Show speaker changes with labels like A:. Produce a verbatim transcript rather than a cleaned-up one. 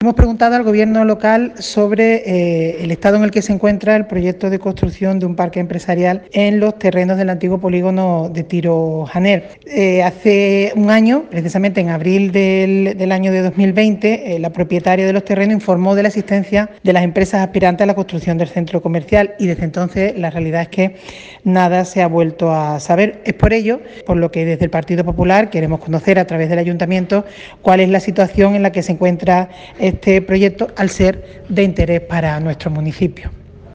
A: Hemos preguntado al Gobierno local sobre eh, el estado en el que se encuentra el proyecto de construcción de un parque empresarial en los terrenos del antiguo polígono de Tiro Janer. Eh, hace un año, precisamente en abril del, del año de dos mil veinte, eh, la propietaria de los terrenos informó de la existencia de las empresas aspirantes a la construcción del centro comercial y desde entonces la realidad es que nada se ha vuelto a saber. Es por ello, por lo que desde el Partido Popular queremos conocer a través del Ayuntamiento cuál es la situación en la que se encuentra este proyecto al ser de interés para nuestro municipio.